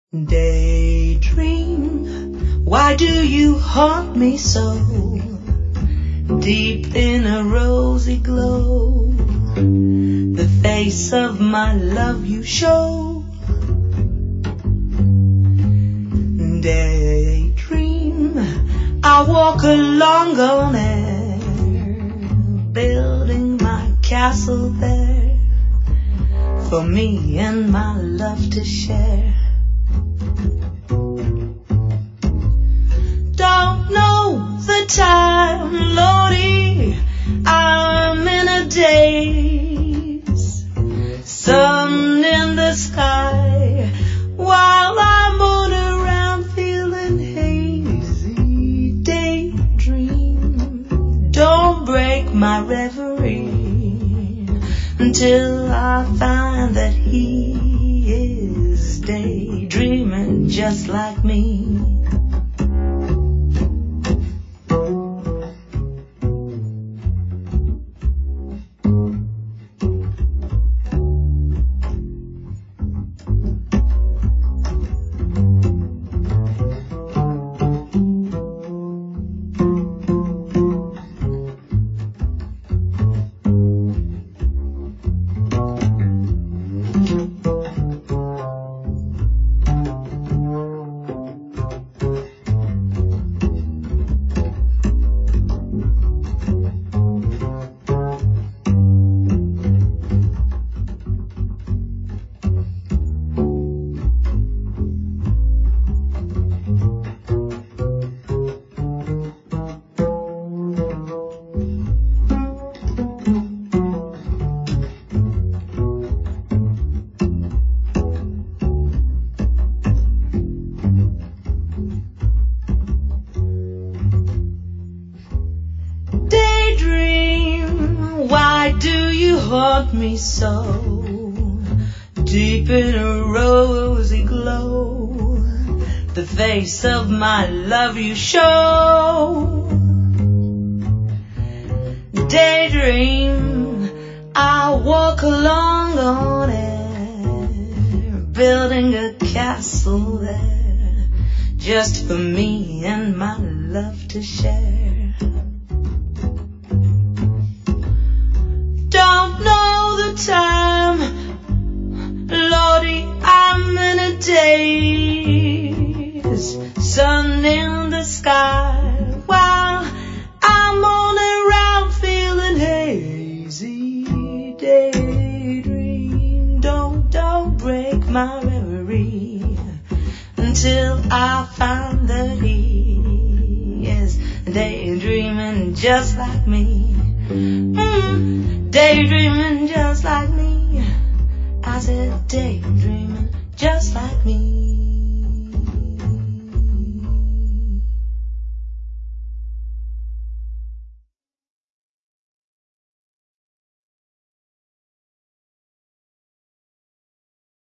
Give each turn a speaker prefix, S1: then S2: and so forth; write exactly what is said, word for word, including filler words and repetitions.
S1: Daydream, why do you haunt me so? Deep in a rosy glow, the face of my love you show. Daydream, I walk along on air, building my castle there, for me and my love to share. Don't know the time, Lordy, I'm in a daze. Sun in the sky, while I'm on around feeling hazy. Daydream, don't break my reverie until I find that he is daydreaming just like me. Haunt me so, deep in a rosy glow, the face of my love you show. Daydream, I walk along on air, building a castle there, just for me and my love to share. Don't know the time, Lordy, I'm in a daze. Sun in the sky, while I'm on around feeling hazy. Daydream, don't, don't break my reverie until I find that he is daydreaming just like me. Mm. Daydreaming just like me. I said daydreaming.